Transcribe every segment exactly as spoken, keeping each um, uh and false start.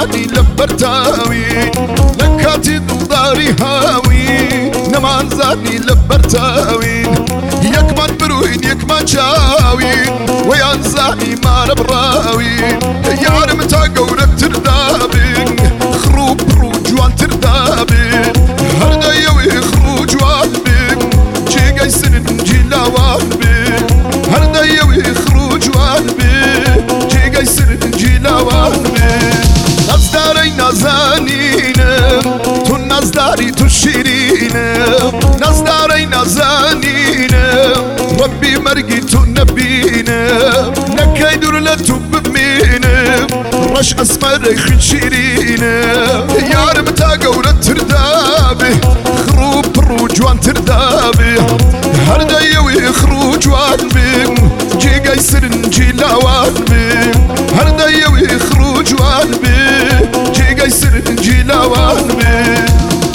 زاني لبرتاوي لكاتي داري هاوي نمان زاني لبرتاوي يكمان بروين يكمان شاوين ويان زاني ما نبراوي يارم تاقورك تردابين خروب روجوان تردابين هردا يوي خروجوان بين جي قيسن جيلا وانبين هردا يوي خروجوان بين جي قيسن جيلا وانبين نزداري نزانينم تو نزداري تو شيرينم نزداري نزانينم ربي مرقي تو نبينم نكاي دولتو بمينم رش اسمر خن شيرينم يارم تاقورة تردابي خروب روجوان تردابي هردا يوي خروجوان بيم جي قيسرن جيلاوان بيم هردا يوي خروجوان بيم جي قيسرن جيلاوان بيم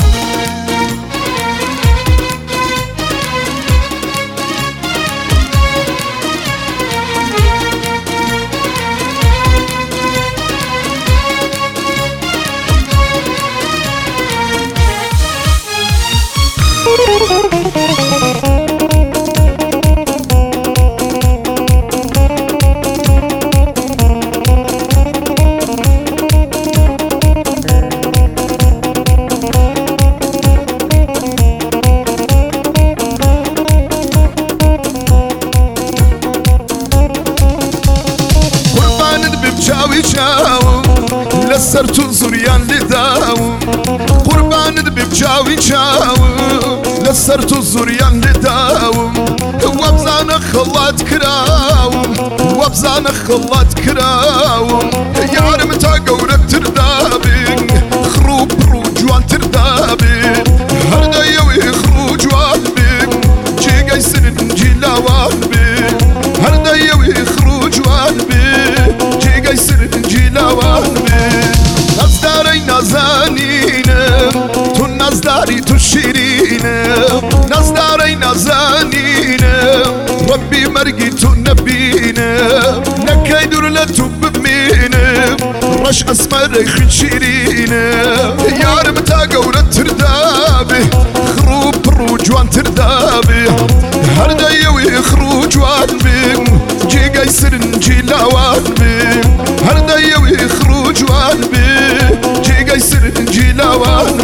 لسرتو زوريان لداوم قربان ببجاوي جاوم لسرتو زوريان لداوم وابزان خلات كراوم وابزان خلات كراوم يارم تاقورك تردابين خروب روجوان تردابين هردا يوي خروجوان بين جي قيسن جيلاوان بين هردا يوي خروجوان بين جي قيسن جيلاوان بين نزداري نزانينم تو نزداري تو شيرينم نزداري نزانينم ربي مرقي تو نبينم نكاي دولتو بمينم رش اسمر خن شيرينم يارم تاقورة تردابي خروب روجوان تردابي هردا يوي خروجوان بيم جي قيسرن جيلاوان بيم هردا يوي خروجوان بيم جي قيسرن جيلاوان